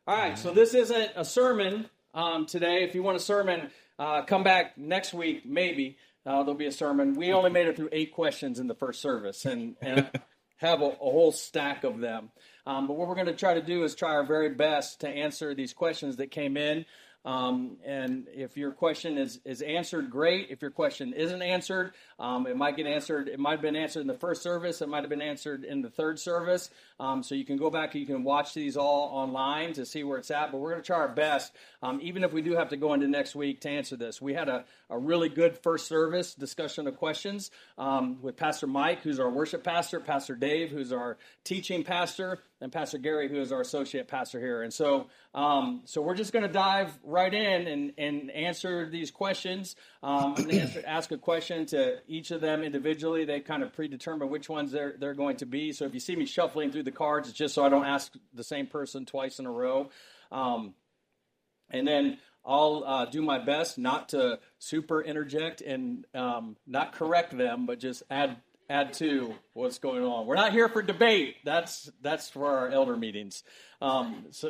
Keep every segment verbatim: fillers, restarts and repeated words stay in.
All right, so this isn't a sermon um, today. If you want a sermon, uh, come back next week, maybe. Uh, there'll be a sermon. We only made it through eight questions in the first service and, and have a, a whole stack of them. Um, but what we're going to try to do is try our very best to answer these questions that came in. Um, and if your question is, is answered, great. If your question isn't answered, um, it might get answered. It might have been answered in the first service. It might have been answered in the third service. Um, so you can go back and you can watch these all online to see where it's at. But we're going to try our best, um, even if we do have to go into next week to answer this. We had a, a really good first service discussion of questions um, with Pastor Mike, who's our worship pastor, Pastor Dave, who's our teaching pastor, and Pastor Gary, who is our associate pastor here. And so um, so we're just going to dive right in and, and answer these questions. Um, I'm going to answer, ask a question to each of them individually. They kind of predetermine which ones they're, they're going to be. So if you see me shuffling through the cards, it's just so I don't ask the same person twice in a row. Um, and then I'll uh, do my best not to super interject and um, not correct them, but just add add to what's going on. We're not here for debate. That's that's for our elder meetings. Um, so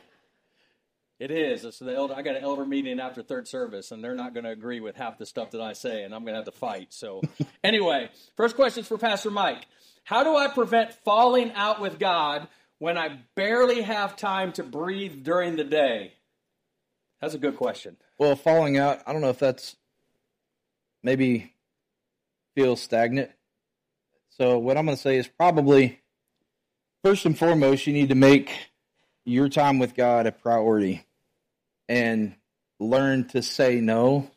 it is. So the elder, I got an elder meeting after third service, and they're not going to agree with half the stuff that I say, and I'm going to have to fight. So anyway, first question is for Pastor Mike. How do I prevent falling out with God when I barely have time to breathe during the day? That's a good question. Well, falling out, I don't know if that's maybe feels stagnant. So what I'm going to say is probably, first and foremost, you need to make your time with God a priority and learn to say no,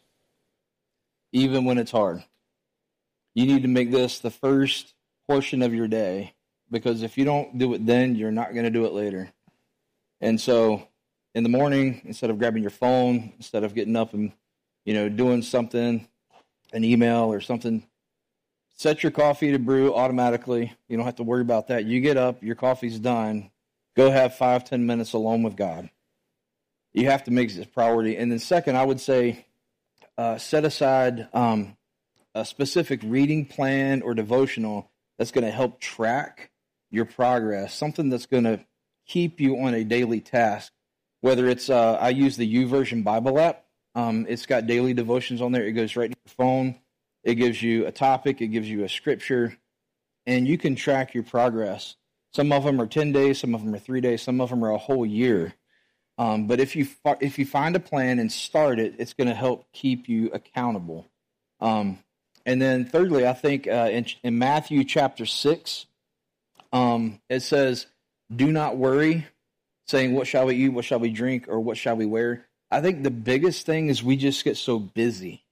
even when it's hard. You need to make this the first portion of your day, because if you don't do it then, you're not going to do it later. And so in the morning, instead of grabbing your phone, instead of getting up and, you know, doing something, an email or something, set your coffee to brew automatically. You don't have to worry about that. You get up, your coffee's done. Go have five, ten minutes alone with God. You have to make this a priority. And then second, I would say uh, set aside um, a specific reading plan or devotional that's going to help track your progress, something that's going to keep you on a daily task. Whether it's, uh, I use the YouVersion Bible app. Um, it's got daily devotions on there. It goes right to your phone. It gives you a topic, it gives you a scripture, and you can track your progress. Some of them are ten days, some of them are three days, some of them are a whole year. Um, but if you if you find a plan and start it, it's going to help keep you accountable. Um, and then thirdly, I think uh, in, in Matthew chapter six, um, it says, "Do not worry, saying, what shall we eat, what shall we drink, or what shall we wear?" I think the biggest thing is we just get so busy.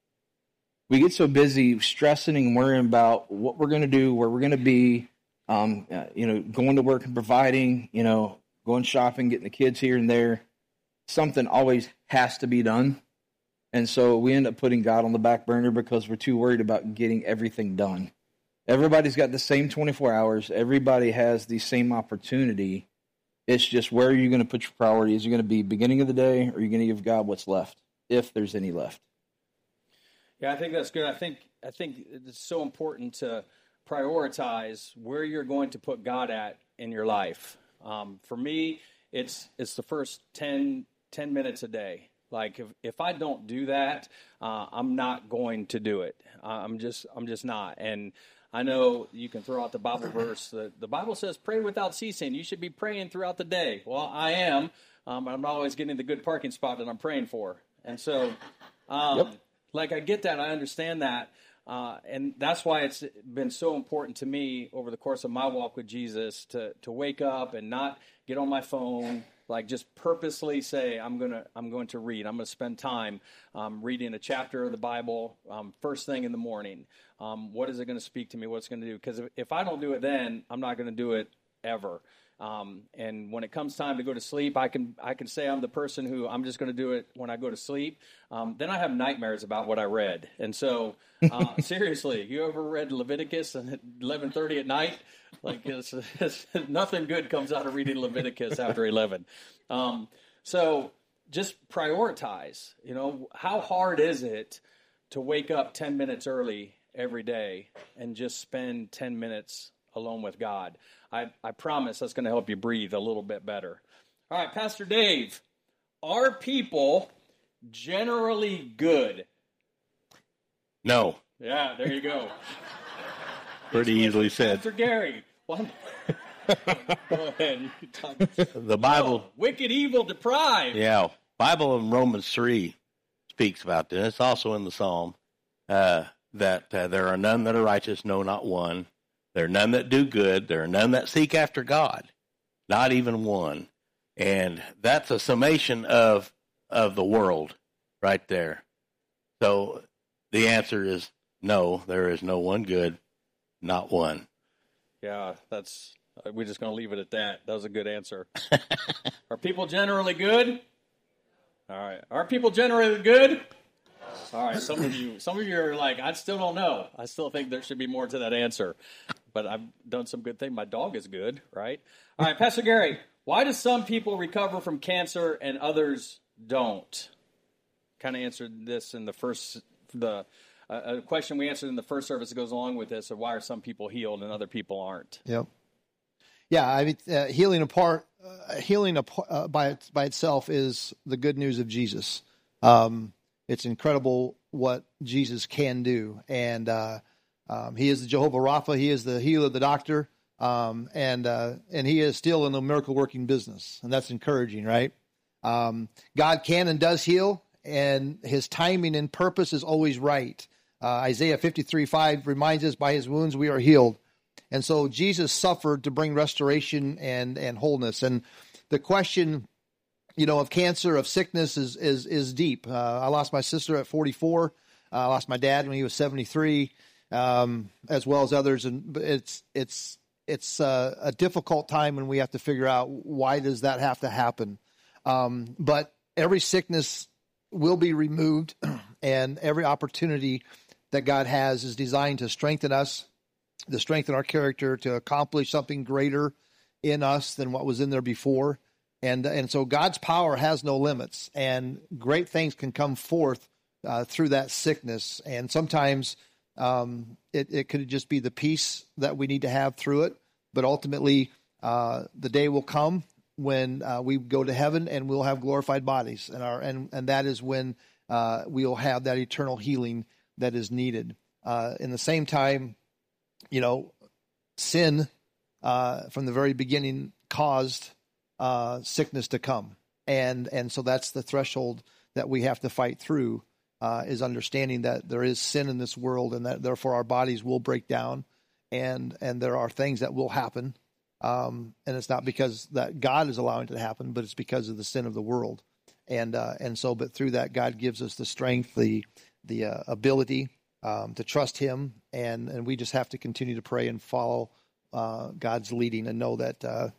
We get so busy stressing and worrying about what we're going to do, where we're going to be, um, uh, you know, going to work and providing, you know, going shopping, getting the kids here and there. Something always has to be done. And so we end up putting God on the back burner because we're too worried about getting everything done. Everybody's got the same twenty-four hours. Everybody has the same opportunity. It's just, where are you going to put your priorities? Is it going to be beginning of the day, or are you going to give God what's left, if there's any left? Yeah, I think that's good. I think I think it's so important to prioritize where you're going to put God at in your life. Um, for me, it's it's the first ten, ten minutes a day. Like if, if I don't do that, uh, I'm not going to do it. Uh, I'm just I'm just not. And I know you can throw out the Bible verse. The, the Bible says, "Pray without ceasing." You should be praying throughout the day. Well, I am. Um, I'm not always getting the good parking spot that I'm praying for, and so. Um, yep. Like, I get that. I understand that. Uh, and that's why it's been so important to me over the course of my walk with Jesus to, to wake up and not get on my phone, like just purposely say, I'm going to I'm going to read. I'm going to spend time um, reading a chapter of the Bible um, first thing in the morning. Um, what is it going to speak to me? What's it going to do? Because if, if I don't do it then, I'm not going to do it ever. Um, and when it comes time to go to sleep, I can I can say I'm the person who I'm just going to do it when I go to sleep. Um, then I have nightmares about what I read. And so, uh, seriously, you ever read Leviticus at eleven thirty at night? Like, it's, it's, nothing good comes out of reading Leviticus after eleven. Um, so just prioritize. You know, how hard is it to wake up ten minutes early every day and just spend ten minutes alone with God? I, I promise that's going to help you breathe a little bit better. All right, Pastor Dave, are people generally good? No. Yeah, there you go. Pretty easily said. Pastor Gary, one. Go ahead. You can talk. The Bible. Oh, wicked, evil, deprived. Yeah. Bible in Romans three speaks about this. It's also in the Psalm uh, that uh, there are none that are righteous, no, not one. There are none that do good. There are none that seek after God, not even one. And that's a summation of of the world right there. So the answer is no, there is no one good, not one. Yeah, that's, we're just going to leave it at that. That was a good answer. Are people generally good? All right. Are people generally good? All right. Some of you, some of you are like, I still don't know. I still think there should be more to that answer. But I've done some good thing. My dog is good, right? All right, Pastor Gary, why do some people recover from cancer and others don't? Kind of answered this in the first, the uh, a question we answered in the first service that goes along with this, of why are some people healed and other people aren't? Yep. Yeah, I mean, uh, healing apart, uh, healing apart, uh, by by itself is the good news of Jesus. Um, it's incredible what Jesus can do, and uh, um, He is the Jehovah Rapha. He is the healer, the doctor, um, and uh, and He is still in the miracle working business, and that's encouraging, right? Um, God can and does heal, and His timing and purpose is always right. Uh, Isaiah fifty-three five reminds us, by His wounds we are healed. And so Jesus suffered to bring restoration and, and wholeness. And the question, you know, of cancer, of sickness is is is deep. Uh, I lost my sister at forty-four. Uh, I lost my dad when he was seventy-three, um, as well as others. And it's it's it's uh, a difficult time when we have to figure out, why does that have to happen? Um, but every sickness will be removed, and every opportunity that God has is designed to strengthen us, to strengthen our character, to accomplish something greater in us than what was in there before. And and so God's power has no limits, and great things can come forth uh, through that sickness. And sometimes um, it, it could just be the peace that we need to have through it. But ultimately, uh, the day will come when uh, we go to heaven and we'll have glorified bodies. And, our, and, and that is when uh, we'll have that eternal healing that is needed. Uh, in the same time, you know, sin uh, from the very beginning caused uh, sickness to come. And and so that's the threshold that we have to fight through, uh, is understanding that there is sin in this world, and that therefore our bodies will break down, and and there are things that will happen. Um, and it's not because that God is allowing it to happen, but it's because of the sin of the world. And uh, and so, but through that, God gives us the strength, the the uh, ability um, to trust Him, and and we just have to continue to pray and follow uh, God's leading, and know that uh,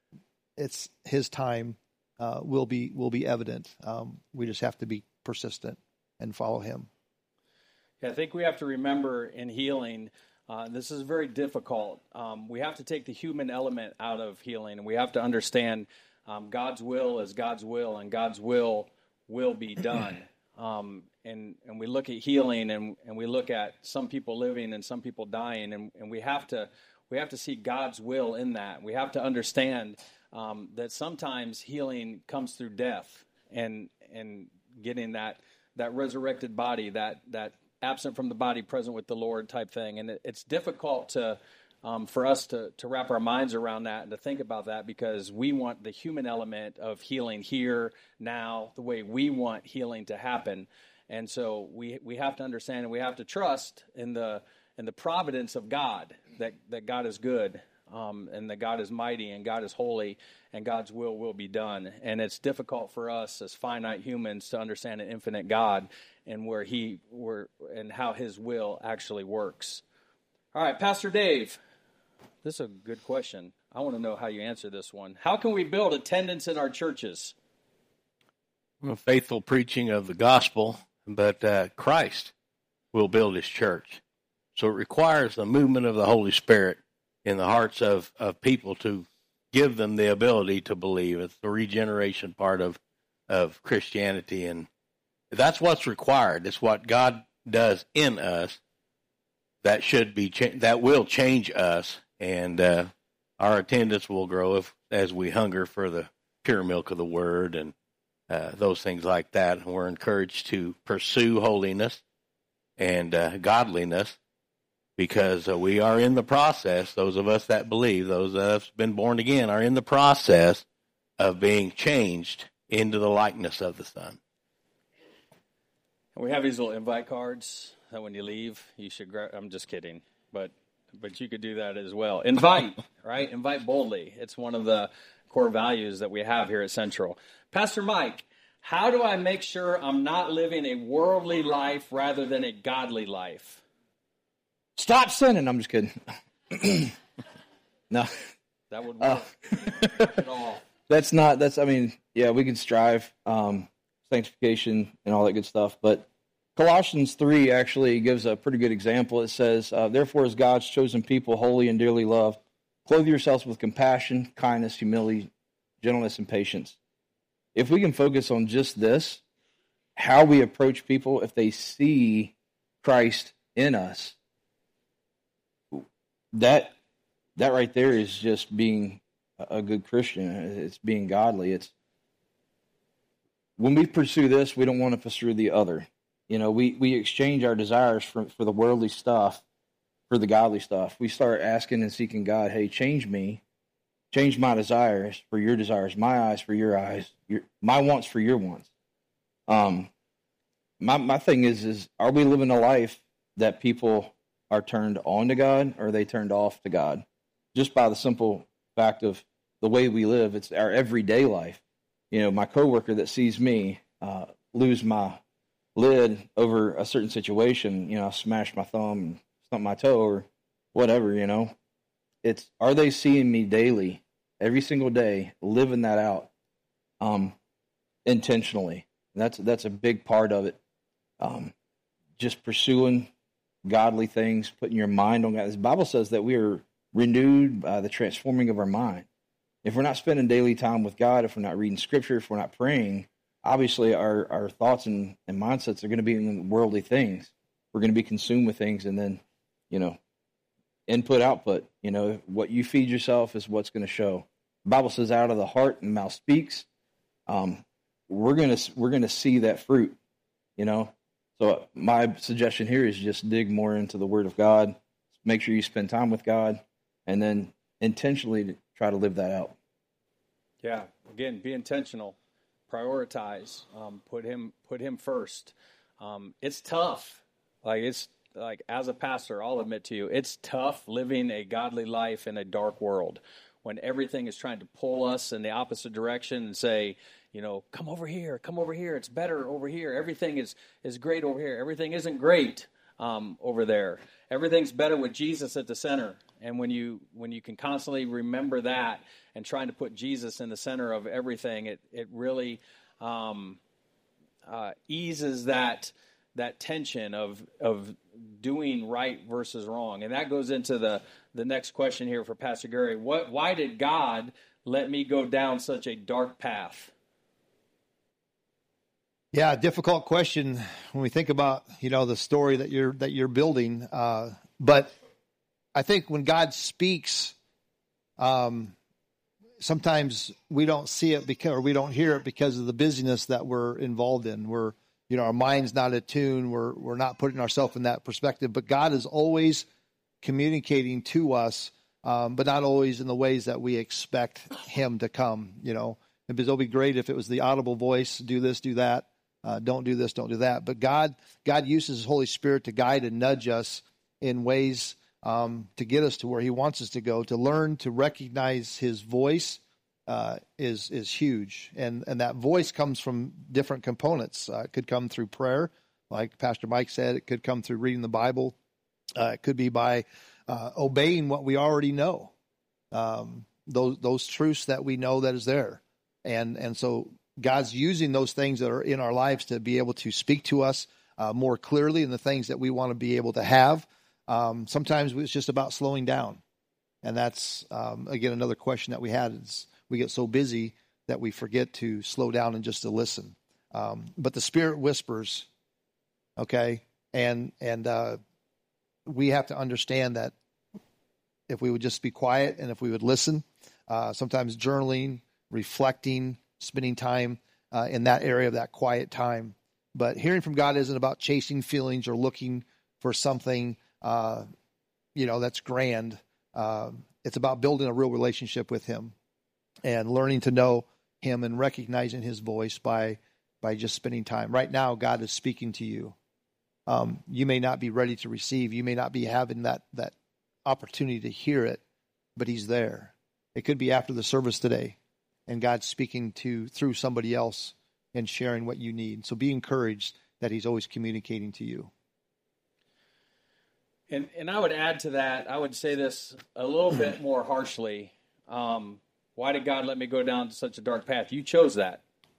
it's His time uh, will be will be evident. Um, we just have to be persistent and follow Him. Yeah, I think we have to remember in healing, uh, this is very difficult. Um, we have to take the human element out of healing, and we have to understand um, God's will is God's will, and God's will will be done. Um, and, and we look at healing, and, and we look at some people living and some people dying, and, and we have to we have to see God's will in that. We have to understand um, that sometimes healing comes through death, and and getting that that resurrected body, that that absent from the body, present with the Lord type thing. And it, it's difficult to um, for us to to wrap our minds around that and to think about that, because we want the human element of healing here, now, the way we want healing to happen. And so we we have to understand, and we have to trust in the in the providence of God, that, that God is good, um, and that God is mighty, and God is holy, and God's will will be done. And it's difficult for us as finite humans to understand an infinite God and where he where and how His will actually works. All right, Pastor Dave, this is a good question. I want to know how you answer this one. How can we build attendance in our churches? Well, faithful preaching of the gospel, but uh, Christ will build His church. So it requires the movement of the Holy Spirit in the hearts of, of people to give them the ability to believe. It's the regeneration part of, of Christianity, and that's what's required. It's what God does in us that should be cha- that will change us, and uh, our attendance will grow if, as we hunger for the pure milk of the Word and uh, those things like that. And we're encouraged to pursue holiness and uh, godliness because uh, we are in the process. Those of us that believe, those that have been born again, are in the process of being changed into the likeness of the Son. And we have these little invite cards that when you leave, you should grab. I'm just kidding, but but you could do that as well. Invite, right? Invite boldly. It's one of the core values that we have here at Central. Pastor Mike, how do I make sure I'm not living a worldly life rather than a godly life? Stop sinning. I'm just kidding. No. That would work. Uh, at all. That's not, that's, I mean, yeah, we can strive, um, sanctification and all that good stuff, but Colossians three actually gives a pretty good example. It says, uh, therefore, as God's chosen people, holy and dearly loved, clothe yourselves with compassion, kindness, humility, gentleness, and patience. If we can focus on just this, how we approach people, if they see Christ in us, that that right there is just being a good Christian. It's being godly. It's when we pursue this, we don't want to pursue the other. You know, we, we exchange our desires for, for the worldly stuff for the godly stuff. We start asking and seeking God, hey, change me. Change my desires for your desires, my eyes for your eyes, your, my wants for your wants. Um, my my thing is, is are we living a life that people are turned on to God, or are they turned off to God? Just by the simple fact of the way we live, it's our everyday life. You know, my coworker that sees me uh, lose my lid over a certain situation, you know, I smash my thumb and stump my toe or whatever, you know. It's, are they seeing me daily, every single day, living that out um, intentionally? And that's that's a big part of it. Um, just pursuing godly things, putting your mind on God. The Bible says that we are renewed by the transforming of our mind. If we're not spending daily time with God, if we're not reading Scripture, if we're not praying, obviously our, our thoughts and, and mindsets are going to be in worldly things. We're going to be consumed with things, and then, you know, input, output. You know, what you feed yourself is what's going to show. The Bible says out of the heart the mouth speaks. Um, we're going to we're going to see that fruit, you know. So my suggestion here is just dig more into the Word of God. Make sure you spend time with God, and then intentionally try to live that out. Yeah, again, be intentional. Prioritize, um, put him put him first. Um, it's tough. Like it's like as a pastor, I'll admit to you, it's tough living a godly life in a dark world when everything is trying to pull us in the opposite direction and say, you know, come over here, come over here. It's better over here. Everything is is great over here. Everything isn't great um, over there. Everything's better with Jesus at the center. And when you when you can constantly remember that and trying to put Jesus in the center of everything, it it really um, uh, eases that that tension of of doing right versus wrong. And that goes into the the next question here for Pastor Gary. What why did God let me go down such a dark path? Yeah, difficult question when we think about, you know, the story that you're that you're building. Uh, but I think when God speaks, um, sometimes we don't see it because, or we don't hear it because of the busyness that we're involved in. We're, you know, our mind's not attuned. We're we're not putting ourselves in that perspective. But God is always communicating to us, um, but not always in the ways that we expect Him to come. You know, it'd be great if it was the audible voice: do this, do that. Uh, don't do this, don't do that. But God, God uses His Holy Spirit to guide and nudge us in ways um, to get us to where He wants us to go. To learn to recognize His voice uh, is is huge, and and that voice comes from different components. Uh, it could come through prayer, like Pastor Mike said. It could come through reading the Bible. Uh, it could be by uh, obeying what we already know, um, those those truths that we know that is there, and and so. God's using those things that are in our lives to be able to speak to us uh, more clearly in the things that we want to be able to have. Um, sometimes it's just about slowing down. And that's, um, again, another question that we had is we get so busy that we forget to slow down and just to listen. Um, but the Spirit whispers, okay? And, and uh, we have to understand that if we would just be quiet and if we would listen, uh, sometimes journaling, reflecting, spending time uh, in that area of that quiet time. But hearing from God isn't about chasing feelings or looking for something, uh, you know, that's grand. Uh, it's about building a real relationship with him and learning to know him and recognizing his voice by by just spending time. Right now, God is speaking to you. Um, you may not be ready to receive. You may not be having that that opportunity to hear it, but he's there. It could be after the service today, and God's speaking to through somebody else and sharing what you need. So be encouraged that he's always communicating to you. And and I would add to that, I would say this a little bit more harshly. Um, why did God let me go down such a dark path? You chose that.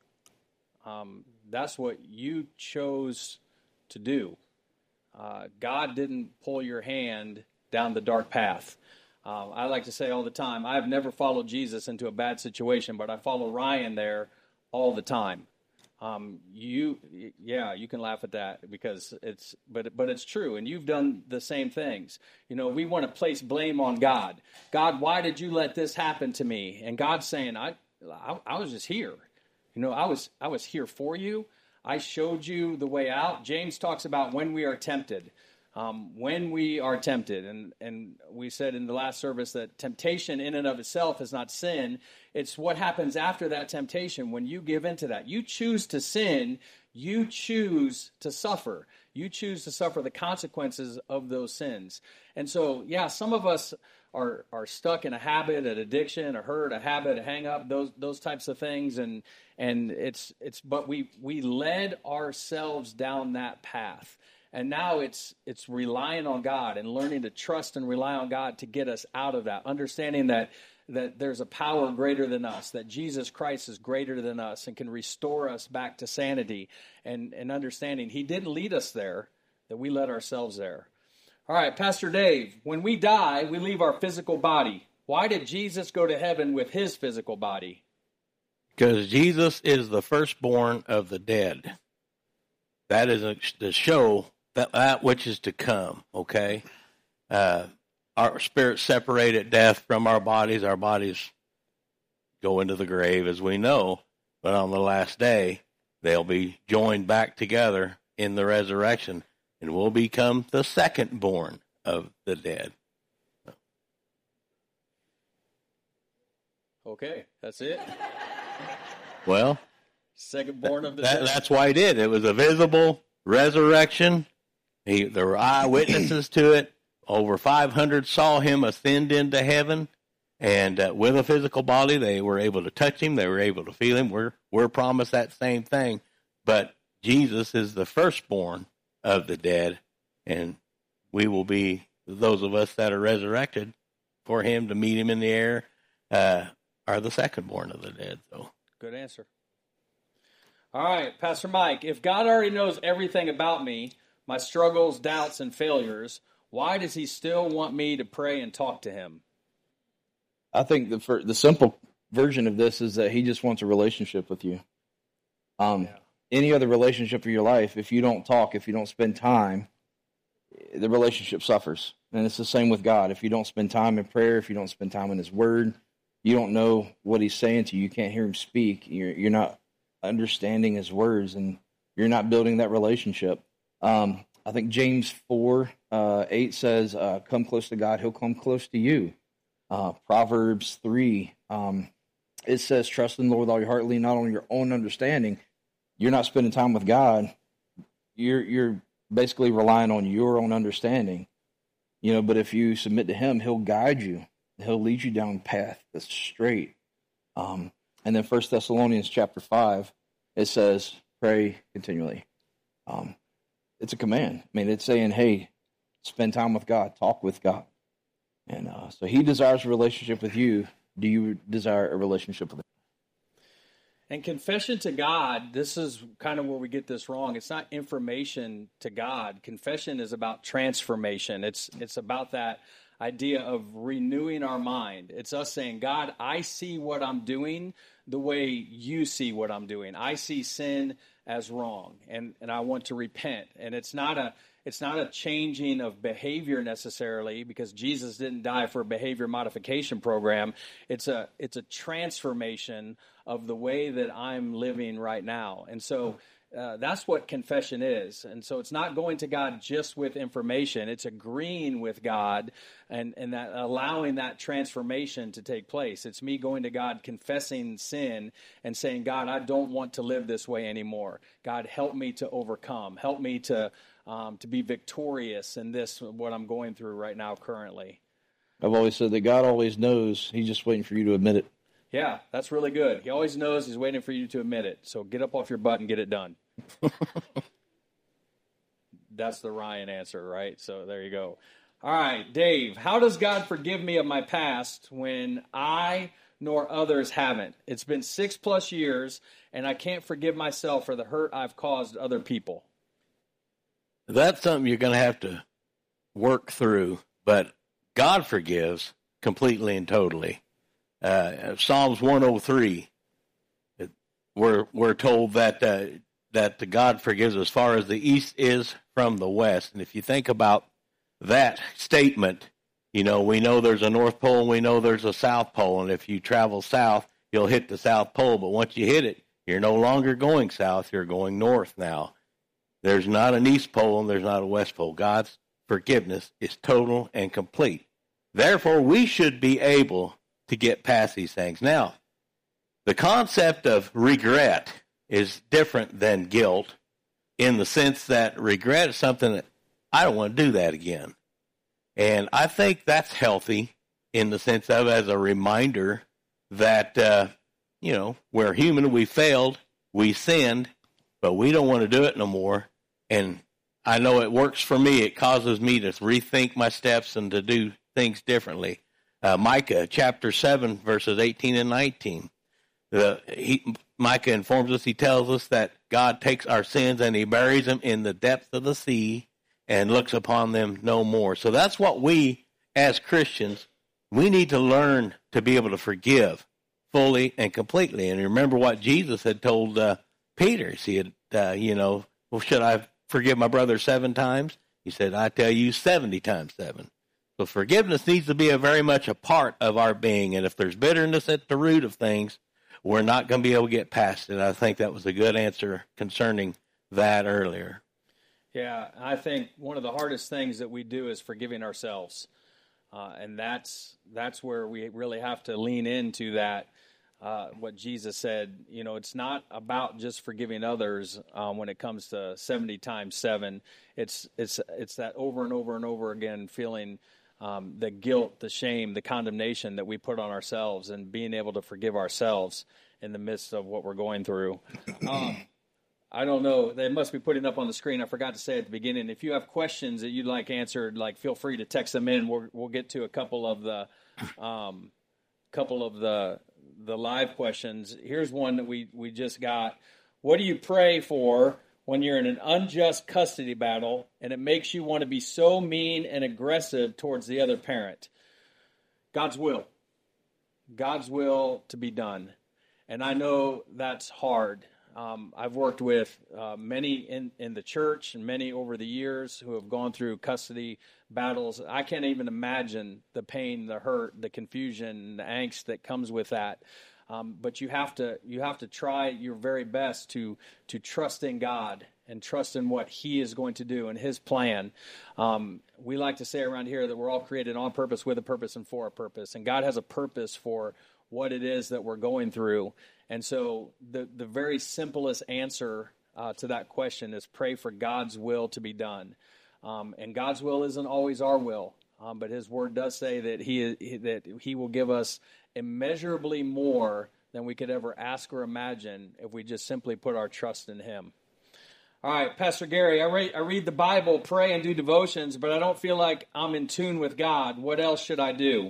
Um, that's what you chose to do. Uh, God didn't pull your hand down the dark path. Uh, I like to say all the time, I've never followed Jesus into a bad situation, but I follow Ryan there all the time. Um, you, yeah, you can laugh at that because it's, but but it's true, and you've done the same things. You know, we want to place blame on God. God, why did you let this happen to me? And God's saying, I, I, I was just here. You know, I was I was here for you. I showed you the way out. James talks about when we are tempted. Um, when we are tempted, and, and we said in the last service that temptation in and of itself is not sin. It's what happens after that temptation when you give into that. You choose to sin. You choose to suffer. You choose to suffer the consequences of those sins. And so, yeah, some of us are are stuck in a habit, an addiction, a hurt, a habit, a hang up, those those types of things. And and it's it's but we we led ourselves down that path. And now it's it's relying on God and learning to trust and rely on God to get us out of that, understanding that that there's a power greater than us, that Jesus Christ is greater than us and can restore us back to sanity, and, and understanding he didn't lead us there, that we led ourselves there. All right, Pastor Dave, when we die, we leave our physical body. Why did Jesus go to heaven with his physical body? Because Jesus is the firstborn of the dead. That is a, to show that, that which is to come, okay? Uh, our spirits separate at death from our bodies. Our bodies go into the grave, as we know. But on the last day, they'll be joined back together in the resurrection, and we'll become the second-born of the dead. Okay, that's it. Well, second born of the that, dead. that's why he did. It was a visible resurrection. He, there were eyewitnesses to it. Over five hundred saw him ascend into heaven, and uh, with a physical body, they were able to touch him. They were able to feel him. We're we're promised that same thing, but Jesus is the firstborn of the dead, and we will be those of us that are resurrected for him to meet him in the air. Uh, are the secondborn of the dead. So, good answer. All right, Pastor Mike, if God already knows everything about me, my struggles, doubts, and failures, why does he still want me to pray and talk to him? I think the for, the simple version of this is that he just wants a relationship with you. Um, yeah. Any other relationship of your life, if you don't talk, if you don't spend time, the relationship suffers. And it's the same with God. If you don't spend time in prayer, if you don't spend time in his word, you don't know what he's saying to you. You can't hear him speak. You're, you're not understanding his words, and you're not building that relationship. Um, I think James four, uh, eight says, uh, come close to God, he'll come close to you. Uh, Proverbs three, um, it says, trust in the Lord with all your heart, lean not on your own understanding. You're not spending time with God. You're you're basically relying on your own understanding. You know, but if you submit to him, he'll guide you. He'll lead you down a path that's straight. Um, and then First Thessalonians chapter five, it says, pray continually. Um, it's a command. I mean, it's saying, hey, spend time with God, talk with God. And uh, so he desires a relationship with you. Do you desire a relationship with him? And confession to God, this is kind of where we get this wrong. It's not information to God. Confession is about transformation. It's it's about that idea of renewing our mind. It's us saying, God, I see what I'm doing the way you see what I'm doing. I see sin as wrong, and, and I want to repent. And it's not a it's not a changing of behavior necessarily, because Jesus didn't die for a behavior modification program. It's a it's a transformation of the way that I'm living right now. And so uh, that's what confession is. And so it's not going to God just with information. It's agreeing with God and, and that allowing that transformation to take place. It's me going to God, confessing sin and saying, God, I don't want to live this way anymore. God, help me to overcome. Help me to um, to be victorious in this, what I'm going through right now currently. I've always said that God always knows. He's just waiting for you to admit it. Yeah, that's really good. He always knows. He's waiting for you to admit it. So get up off your butt and get it done. That's the Ryan answer, right? So there you go. All right, Dave, how does God forgive me of my past when I nor others haven't? It's been six plus years, and I can't forgive myself for the hurt I've caused other people. That's something you're going to have to work through, but God forgives completely and totally. Uh, Psalms one oh three, we're, we're told that uh, that the God forgives as far as the east is from the west. And if you think about that statement, you know, we know there's a North Pole and we know there's a South Pole. And if you travel south, you'll hit the South Pole. But once you hit it, you're no longer going south, you're going north now. There's not an East Pole and there's not a West Pole. God's forgiveness is total and complete. Therefore, we should be able to get past these things. Now, the concept of regret is different than guilt in the sense that regret is something that I don't want to do that again. And I think that's healthy in the sense of as a reminder that, uh, you know, we're human, we failed, we sinned, but we don't want to do it no more. And I know it works for me. It causes me to rethink my steps and to do things differently. Uh, Micah chapter seven, verses eighteen and nineteen. The, he, Micah informs us, he tells us that God takes our sins and he buries them in the depths of the sea and looks upon them no more. So that's what we, as Christians, we need to learn to be able to forgive fully and completely. And remember what Jesus had told uh, Peter. He said, uh, you know, well, should I forgive my brother seven times? He said, I tell you seventy times seven. So forgiveness needs to be a very much a part of our being. And if there's bitterness at the root of things, we're not going to be able to get past it. I think that was a good answer concerning that earlier. Yeah, I think one of the hardest things that we do is forgiving ourselves. Uh, and that's that's where we really have to lean into that. Uh, what Jesus said, you know, it's not about just forgiving others um, when it comes to seventy times seven. It's it's it's that over and over and over again feeling um, the guilt, the shame, the condemnation that we put on ourselves, and being able to forgive ourselves in the midst of what we're going through. Um, I don't know. They must be putting up on the screen. I forgot to say at the beginning, if you have questions that you'd like answered, like feel free to text them in. We'll, we'll get to a couple of the um, couple of the the live questions. Here's one that we, we just got. What do you pray for when you're in an unjust custody battle and it makes you want to be so mean and aggressive towards the other parent? God's will. God's will to be done. And I know that's hard. Um, I've worked with uh, many in, in the church and many over the years who have gone through custody battles. I can't even imagine the pain, the hurt, the confusion, the angst that comes with that. Um, but you have to you have to try your very best to to trust in God and trust in what He is going to do and His plan. Um, we like to say around here that we're all created on purpose, with a purpose, and for a purpose. And God has a purpose for what it is that we're going through. And so the, the very simplest answer uh, to that question is pray for God's will to be done. Um, and God's will isn't always our will, um, but His Word does say that he, he that He will give us immeasurably more than we could ever ask or imagine if we just simply put our trust in Him. All right, Pastor Gary, I read, I read the Bible, pray, and do devotions, but I don't feel like I'm in tune with God. What else should I do?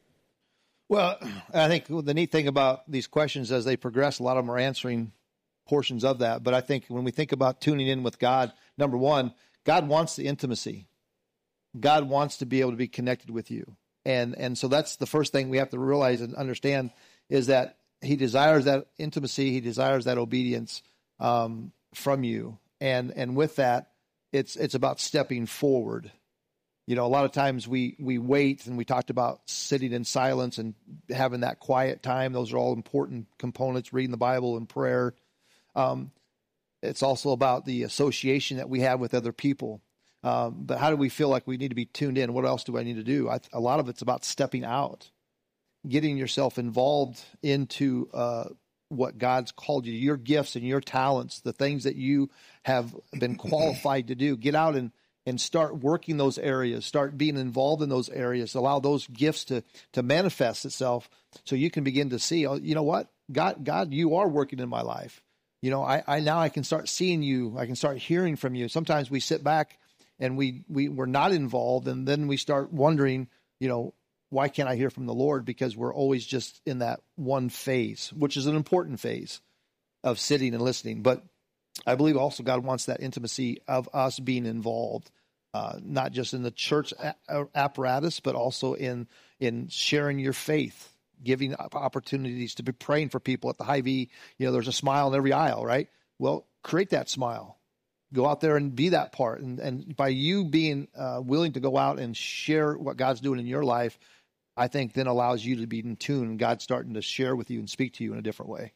Well, I think the neat thing about these questions as they progress, a lot of them are answering portions of that. But I think when we think about tuning in with God, number one, God wants the intimacy. God wants to be able to be connected with you. And and so that's the first thing we have to realize and understand is that He desires that intimacy. He desires that obedience um, from you. And and with that, it's it's about stepping forward. You know, a lot of times we we wait, and we talked about sitting in silence and having that quiet time. Those are all important components, reading the Bible and prayer. Um, it's also about the association that we have with other people. Um, but how do we feel like we need to be tuned in? What else do I need to do? I, a lot of it's about stepping out, getting yourself involved into uh, what God's called you, your gifts and your talents, the things that you have been qualified to do. Get out and and start working those areas, start being involved in those areas, allow those gifts to to manifest itself so you can begin to see, oh, you know what? God, God, you are working in my life. You know, I, I now I can start seeing you. I can start hearing from you. Sometimes we sit back and we, we, we're not involved, and then we start wondering, you know, why can't I hear from the Lord? Because we're always just in that one phase, which is an important phase of sitting and listening. But I believe also God wants that intimacy of us being involved, uh, not just in the church a- apparatus, but also in in sharing your faith, giving opportunities to be praying for people at the Hy-Vee. You know, there's a smile in every aisle, right? Well, create that smile. Go out there and be that part. And, and by you being uh, willing to go out and share what God's doing in your life, I think then allows you to be in tune, and God's starting to share with you and speak to you in a different way.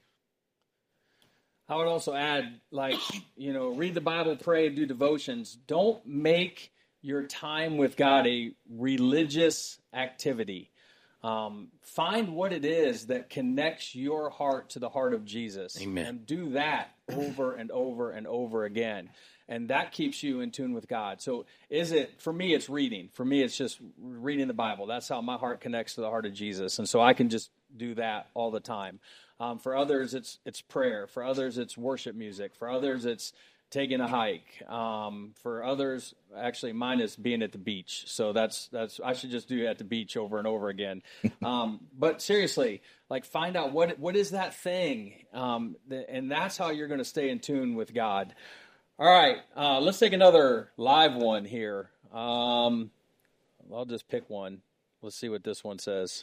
I would also add, like, you know, read the Bible, pray, do devotions. Don't make your time with God a religious activity. Um, find what it is that connects your heart to the heart of Jesus. Amen. And do that over and over and over again. And that keeps you in tune with God. So is it, for me, it's reading. For me, it's just reading the Bible. That's how my heart connects to the heart of Jesus. And so I can just do that all the time. Um, for others, it's it's prayer. For others, it's worship music. For others, it's taking a hike. Um, for others, actually, mine is being at the beach. So that's that's I should just do it at the beach over and over again. Um, but seriously, like, find out what what is that thing, um, th- and that's how you're going to stay in tune with God. All right, uh, let's take another live one here. Um, I'll just pick one. Let's see what this one says.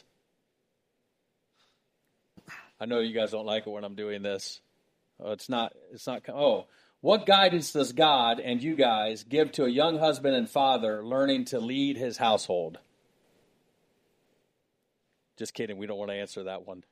I know you guys don't like it when I'm doing this. Oh, it's not, it's not, oh. What guidance does God and you guys give to a young husband and father learning to lead his household? Just kidding. We don't want to answer that one.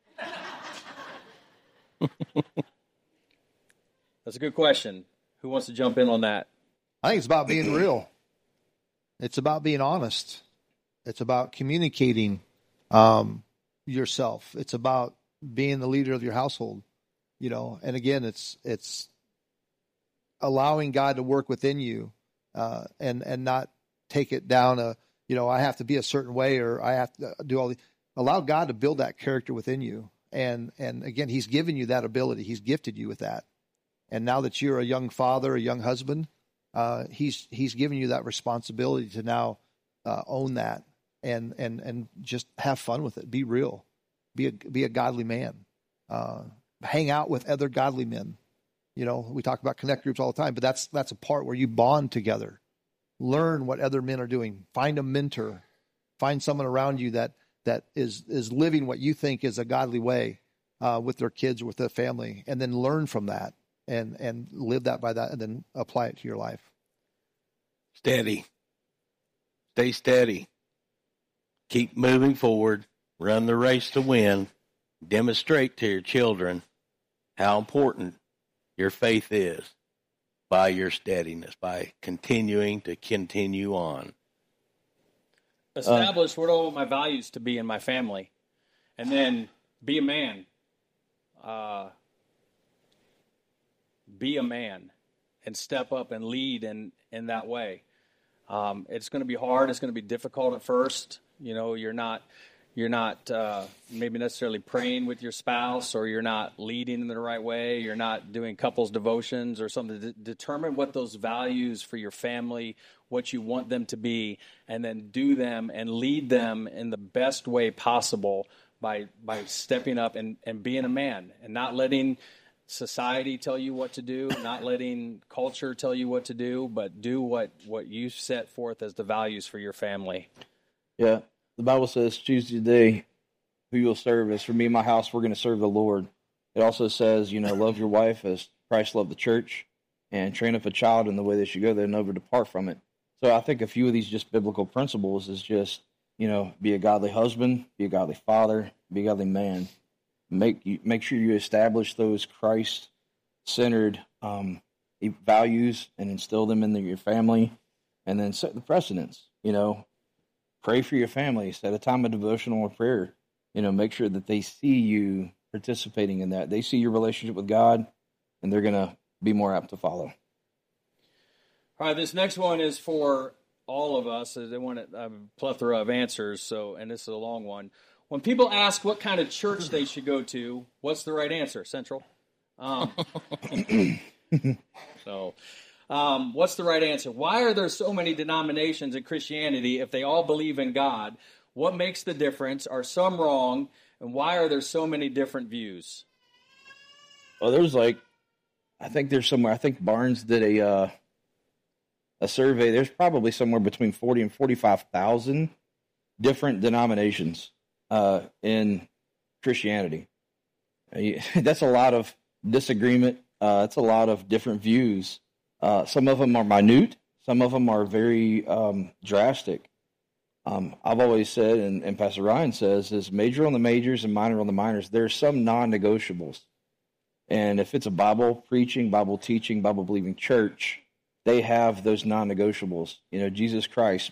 That's a good question. Who wants to jump in on that? I think it's about being real. It's about being honest. It's about communicating um, yourself. It's about being the leader of your household, you know. And again, it's it's allowing God to work within you, uh, and and not take it down a, you know, I have to be a certain way, or I have to do all the. Allow God to build that character within you, and and again, He's given you that ability. He's gifted you with that. And now that you're a young father, a young husband, uh, he's he's given you that responsibility to now uh, own that and and and just have fun with it. Be real, be a be a godly man. Uh, hang out with other godly men. You know, we talk about connect groups all the time, but that's that's a part where you bond together. Learn what other men are doing. Find a mentor. Find someone around you that that is is living what you think is a godly way uh, with their kids or with their family, and then learn from that. And and live that by that, and then apply it to your life. Steady. Stay steady. Keep moving forward. Run the race to win. Demonstrate to your children how important your faith is by your steadiness, by continuing to continue on. Establish uh, what I want my values to be in my family, and then be a man. Uh, Be a man and step up and lead in, in that way. Um, it's going to be hard. It's going to be difficult at first. You know, you're not you're not uh, maybe necessarily praying with your spouse, or you're not leading in the right way. You're not doing couples devotions or something. De- determine what those values for your family, what you want them to be, and then do them and lead them in the best way possible by by stepping up and, and being a man and not letting society tell you what to do, not letting culture tell you what to do, but do what, what you set forth as the values for your family. Yeah, the Bible says, choose today who you'll serve. As for me and my house, we're going to serve the Lord. It also says, you know, love your wife as Christ loved the church and train up a child in the way they should go, they'll never depart from it. So I think a few of these just biblical principles is just, you know, be a godly husband, be a godly father, be a godly man. Make you, make sure you establish those Christ-centered um, values and instill them in the, your family, and then set the precedents. You know, pray for your family. Set a time of devotional or prayer. You know, make sure that they see you participating in that. They see your relationship with God, and they're going to be more apt to follow. All right, this next one is for all of us. They want a plethora of answers, so and this is a long one. When people ask what kind of church they should go to, what's the right answer? Central. Um, so, um, what's the right answer? Why are there so many denominations in Christianity if they all believe in God? What makes the difference? Are some wrong? And why are there so many different views? Well, there's like, I think there's somewhere, I think Barnes did a uh, a survey. There's probably somewhere between forty and forty-five thousand different denominations uh, in Christianity. That's a lot of disagreement. Uh, that's a lot of different views. Uh, some of them are minute. Some of them are very um, drastic. Um, I've always said, and, and Pastor Ryan says, is major on the majors and minor on the minors. There's some non-negotiables. And if it's a Bible preaching, Bible teaching, Bible believing church, they have those non-negotiables. You know, Jesus Christ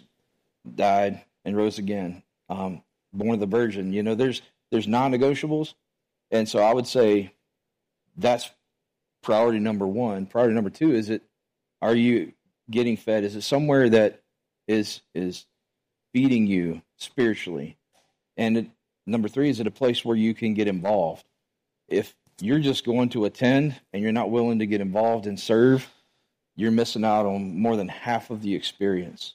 died and rose again, um, born of the Virgin. You know, there's there's non-negotiables. And so I would say that's priority number one. Priority number two, is it, are you getting fed? Is it somewhere that is is feeding you spiritually? And it, number three, is it a place where you can get involved? If you're just going to attend and you're not willing to get involved and serve, you're missing out on more than half of the experience.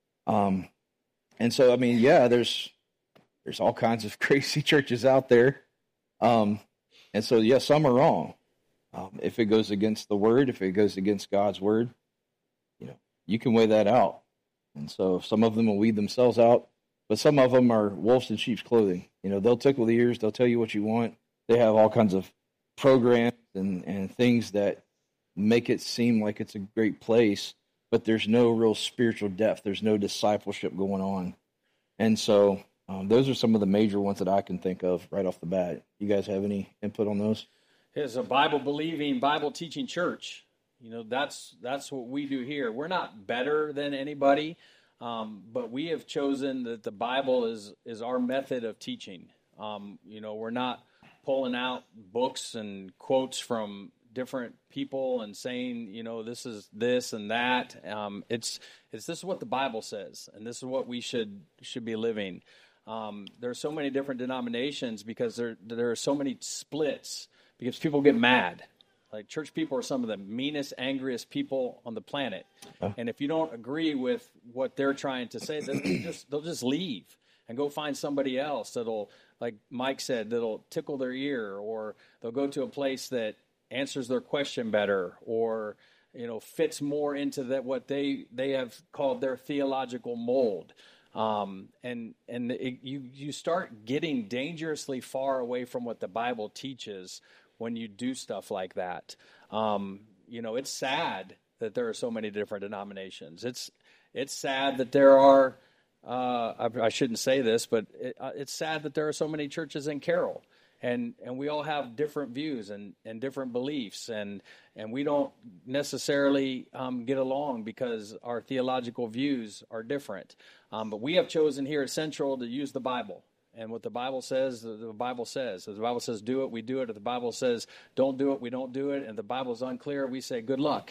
Um, and so, I mean, yeah, there's there's all kinds of crazy churches out there. Um, and so, yeah, some are wrong. Um, if it goes against the word, if it goes against God's word, you know, you can weigh that out. And so some of them will weed themselves out, but some of them are wolves in sheep's clothing. You know, they'll tickle the ears. They'll tell you what you want. They have all kinds of programs and, and things that make it seem like it's a great place, but there's no real spiritual depth. There's no discipleship going on. And so um, those are some of the major ones that I can think of right off the bat. You guys have any input on those? As a Bible-believing, Bible-teaching church, you know, that's that's what we do here. We're not better than anybody, um, but we have chosen that the Bible is is our method of teaching. Um, you know, we're not pulling out books and quotes from different people and saying, you know, this is this and that. Um, it's it's this is what the Bible says, and this is what we should should be living. Um, there are so many different denominations because there there are so many splits because people get mad. Like, church people are some of the meanest, angriest people on the planet. Oh. And if you don't agree with what they're trying to say, they'll just, they'll just leave and go find somebody else that'll, like Mike said, that'll tickle their ear, or they'll go to a place that answers their question better, or, you know, fits more into that what they, they have called their theological mold. Um, and and it, you you start getting dangerously far away from what the Bible teaches when you do stuff like that. Um, you know, it's sad that there are so many different denominations. It's it's sad that there are, uh, I, I shouldn't say this, but it, uh, it's sad that there are so many churches in Carroll. And and we all have different views and, and different beliefs, and, and we don't necessarily um, get along because our theological views are different. Um, but we have chosen here at Central to use the Bible. And what the Bible says, the Bible says. If the Bible says do it, we do it. If the Bible says don't do it, we don't do it. And if the Bible is unclear, we say good luck.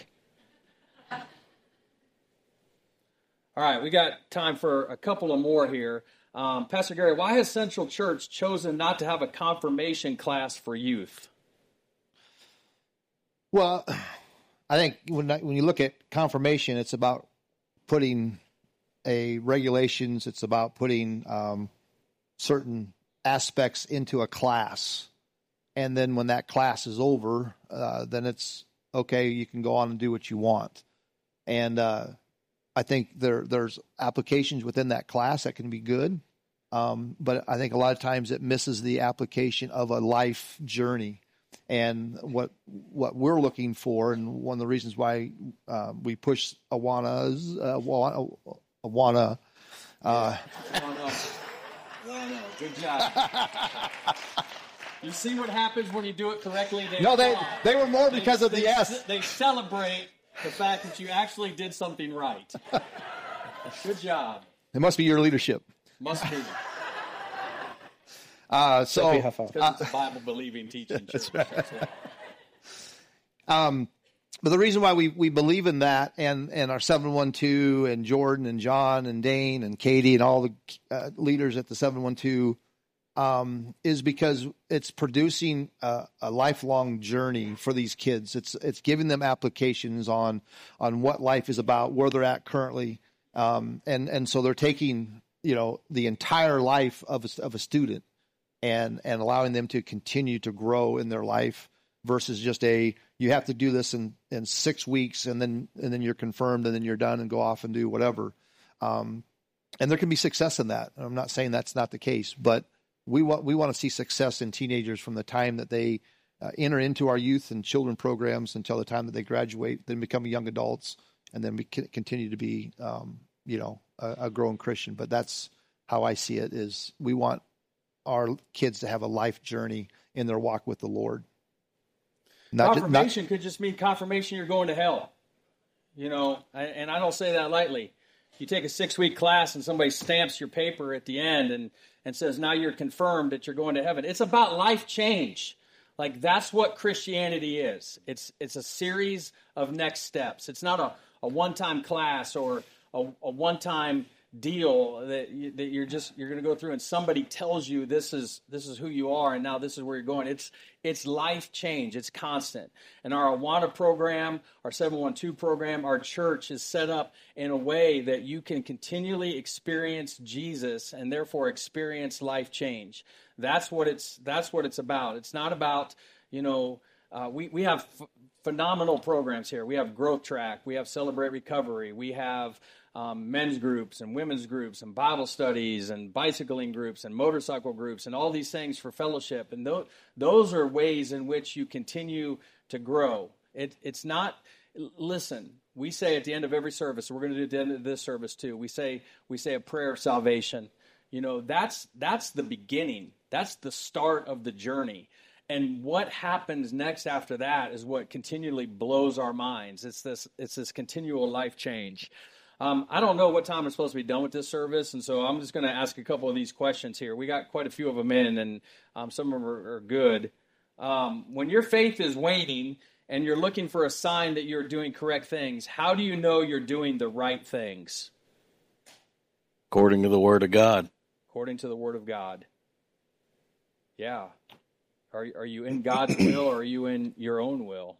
All right, we got time for a couple of more here. Um, Pastor Gary, why has Central Church chosen not to have a confirmation class for youth? Well, I think when when you look at confirmation, it's about putting a regulations. It's about putting um, certain aspects into a class, and then when that class is over, uh, then it's okay. You can go on and do what you want, and uh, I think there there's applications within that class that can be good, um, but I think a lot of times it misses the application of a life journey. And what what we're looking for, and one of the reasons why uh, we push Awana, uh, Awana, Awana uh, good job. You see what happens when you do it correctly? They no, they applaud. they were more because they, of the they, S. They celebrate the fact that you actually did something right. Good job. It must be your leadership. Must be. Uh, so, because it's a Bible-believing teaching church. That's right. um, but the reason why we, we believe in that, and, and our seven one two, and Jordan, and John, and Dane, and Katie, and all the uh, leaders at the seven one two, um, is because it's producing a, a lifelong journey for these kids. It's it's giving them applications on on what life is about, where they're at currently, um, and and so they're taking, you know, the entire life of a, of a student. And, and allowing them to continue to grow in their life versus just a, you have to do this in, in six weeks and then and then you're confirmed and then you're done and go off and do whatever. Um, and there can be success in that. I'm not saying that's not the case, but we want we want to see success in teenagers from the time that they uh, enter into our youth and children programs until the time that they graduate, then become young adults, and then we continue to be, um, you know, a, a growing Christian. But that's how I see it. Is we want our kids to have a life journey in their walk with the Lord. Not confirmation just, not, could just mean confirmation you're going to hell. You know, and I don't say that lightly. You take a six-week class and somebody stamps your paper at the end and, and says, now you're confirmed that you're going to heaven. It's about life change. Like, that's what Christianity is. It's it's a series of next steps. It's not a, a one-time class or a, a one-time deal that you, that you're just you're going to go through and somebody tells you this is this is who you are and now this is where you're going. It's it's life change. It's constant. And our Awana program, our seven one two program, our church is set up in a way that you can continually experience Jesus and therefore experience life change. That's what it's that's what it's about. It's not about, you know, uh, we we have f- phenomenal programs here. We have Growth Track. We have Celebrate Recovery. We have Um, men's groups and women's groups and Bible studies and bicycling groups and motorcycle groups and all these things for fellowship. And th- those are ways in which you continue to grow. It, it's not, listen, we say at the end of every service, we're going to do at the end of this service too, we say we say a prayer of salvation. You know, that's that's the beginning. That's the start of the journey. And what happens next after that is what continually blows our minds. It's this it's this continual life change. Um, I don't know what time we're supposed to be done with this service, and so I'm just going to ask a couple of these questions here. We got quite a few of them in, and um, some of them are, are good. Um, when your faith is waning and you're looking for a sign that you're doing correct things, how do you know you're doing the right things? According to the Word of God. According to the Word of God. Yeah. Are, are you in God's will or are you in your own will?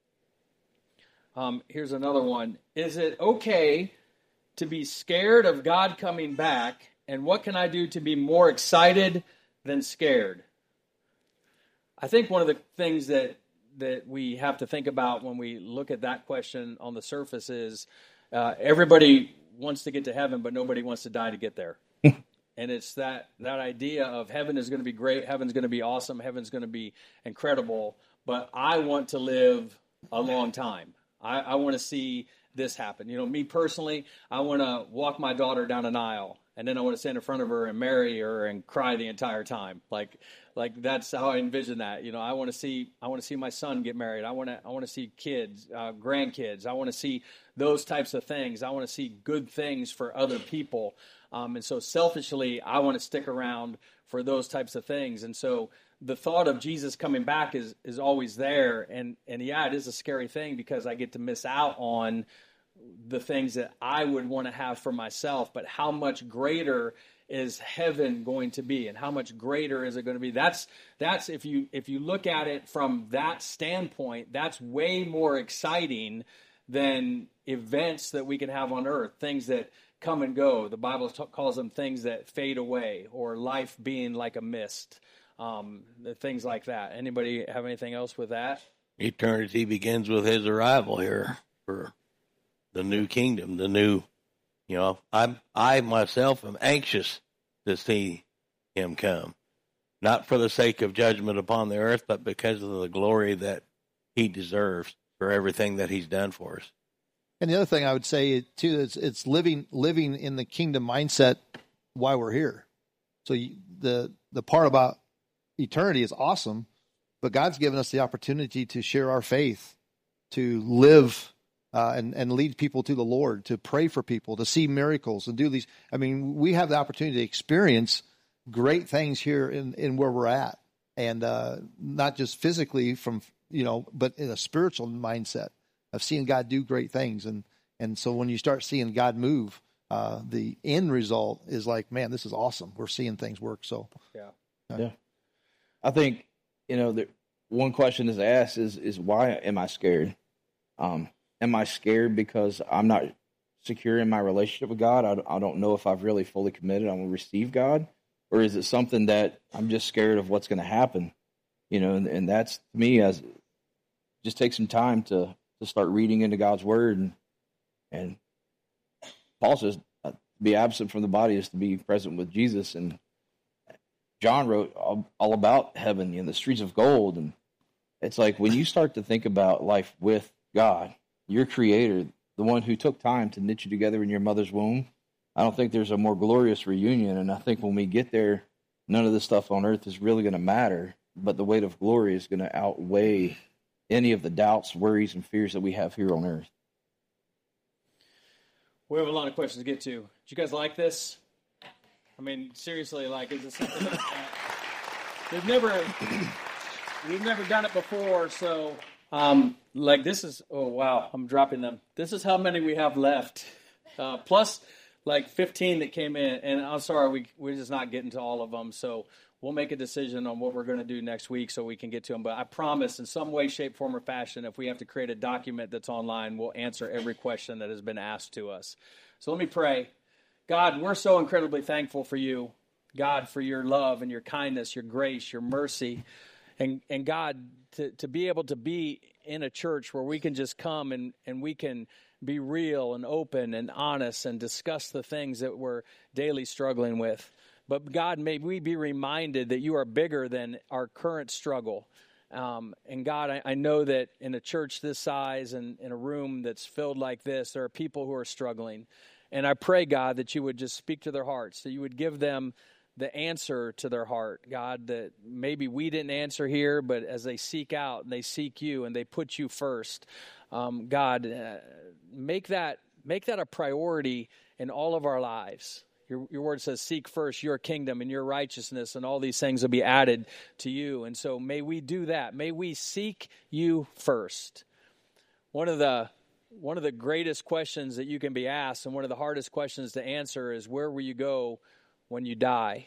Um, here's another one. Is it okay to be scared of God coming back, and what can I do to be more excited than scared? I think one of the things that that we have to think about when we look at that question on the surface is uh, everybody wants to get to heaven, but nobody wants to die to get there. And it's that, that idea of heaven is going to be great, heaven's going to be awesome, heaven's going to be incredible, but I want to live a long time. I, I want to see this happen. You know, me personally, I want to walk my daughter down an aisle, and then I want to stand in front of her and marry her and cry the entire time. Like, like that's how I envision that. You know, I want to see, I want to see my son get married. I want to, I want to see kids, uh, grandkids. I want to see those types of things. I want to see good things for other people. Um, and so selfishly, I want to stick around for those types of things. And so the thought of Jesus coming back is is always there. And, and yeah, it is a scary thing because I get to miss out on the things that I would want to have for myself. But how much greater is heaven going to be, and how much greater is it going to be? That's that's if you if you look at it from that standpoint, that's way more exciting than events that we can have on earth, things that come and go. The Bible t- calls them things that fade away, or life being like a mist, um, things like that. Anybody have anything else with that? Eternity begins with his arrival here for the new kingdom, the new, you know, I'm, I myself am anxious to see him come. not for the sake of judgment upon the earth, but because of the glory that he deserves for everything that he's done for us. And the other thing I would say too is it's living living in the kingdom mindset while we're here. So you, the the part about eternity is awesome, but God's given us the opportunity to share our faith, to live uh, and and lead people to the Lord, to pray for people, to see miracles, and do these. I mean, we have the opportunity to experience great things here in, in where we're at, and uh, not just physically from you know, but in a spiritual mindset of seeing God do great things. And and so when you start seeing God move, uh, the end result is like, man, this is awesome. We're seeing things work. So yeah, uh, yeah. I think you know the one question is asked is is why am I scared? Um, am I scared because I'm not secure in my relationship with God? I, I don't know if I've really fully committed. I'm going to receive God, or is it something that I'm just scared of what's going to happen? You know, and, and that's to me as just take some time to, to start reading into God's word. And, and Paul says, uh, to be absent from the body is to be present with Jesus. And John wrote all, all about heaven and the streets of gold. And it's like when you start to think about life with God, your creator, the one who took time to knit you together in your mother's womb, I don't think there's a more glorious reunion. And I think when we get there, none of this stuff on earth is really going to matter, but the weight of glory is going to outweigh any of the doubts, worries, and fears that we have here on earth. We have a lot of questions to get to. Did you guys like this? I mean, seriously, like, is this something that, uh, we've never, we've never done it before, so, um, like, this is, oh, wow, I'm dropping them. This is how many we have left, uh, plus, like, fifteen that came in, and I'm sorry, we, we're just not getting to all of them, so we'll make a decision on what we're going to do next week so we can get to them. But I promise in some way, shape, form, or fashion, if we have to create a document that's online, we'll answer every question that has been asked to us. So let me pray. God, we're so incredibly thankful for you, God, for your love and your kindness, your grace, your mercy. And, and God, to, to be able to be in a church where we can just come and, and we can be real and open and honest and discuss the things that we're daily struggling with. But God, may we be reminded that you are bigger than our current struggle. Um, and God, I, I know that in a church this size and in a room that's filled like this, there are people who are struggling. And I pray, God, that you would just speak to their hearts, that you would give them the answer to their heart, God, that maybe we didn't answer here, but as they seek out and they seek you and they put you first, um, God, uh, make that make that a priority in all of our lives. Your, your word says, seek first your kingdom and your righteousness, and all these things will be added to you. And so may we do that. May we seek you first. One of the one of the greatest questions that you can be asked, and one of the hardest questions to answer, is where will you go when you die?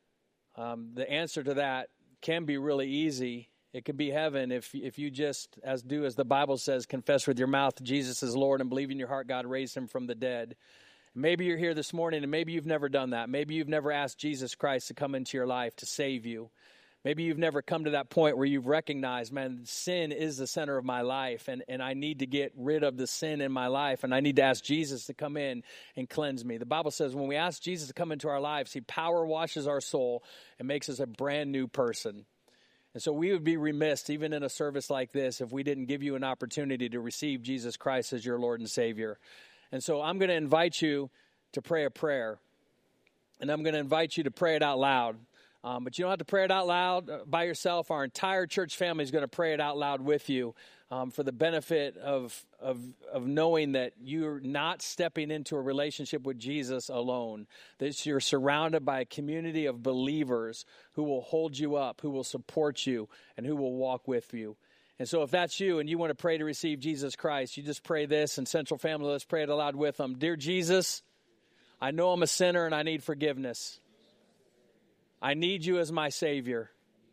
Um, the answer to that can be really easy. It could be heaven if if you just, as do as the Bible says, confess with your mouth Jesus is Lord and believe in your heart God raised him from the dead. Maybe you're here this morning and maybe you've never done that. Maybe you've never asked Jesus Christ to come into your life to save you. Maybe you've never come to that point where you've recognized, man, sin is the center of my life, and, and I need to get rid of the sin in my life, and I need to ask Jesus to come in and cleanse me. The Bible says when we ask Jesus to come into our lives, he power washes our soul and makes us a brand new person. And so we would be remiss, even in a service like this, if we didn't give you an opportunity to receive Jesus Christ as your Lord and Savior. And so I'm going to invite you to pray a prayer, and I'm going to invite you to pray it out loud. Um, but you don't have to pray it out loud by yourself. Our entire church family is going to pray it out loud with you um, for the benefit of, of, of knowing that you're not stepping into a relationship with Jesus alone, that you're surrounded by a community of believers who will hold you up, who will support you, and who will walk with you. And so if that's you and you want to pray to receive Jesus Christ, you just pray this, and Central Family, let's pray it aloud with them. Dear Jesus, I know I'm a sinner and I need forgiveness. I need you as my Savior.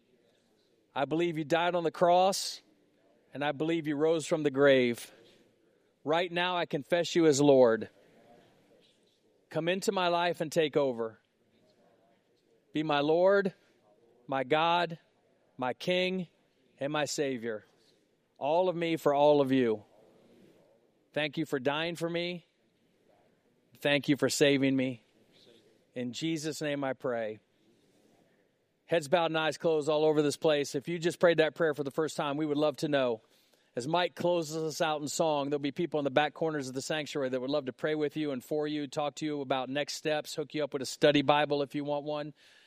I believe you died on the cross, and I believe you rose from the grave. Right now I confess you as Lord. Come into my life and take over. Be my Lord, my God, my King, and my Savior. All of me for all of you. Thank you for dying for me. Thank you for saving me. In Jesus' name I pray. heads bowed and eyes closed all over this place. If you just prayed that prayer for the first time, we would love to know. As Mike closes us out in song, there'll be people in the back corners of the sanctuary that would love to pray with you and for you, talk to you about next steps, hook you up with a study Bible if you want one.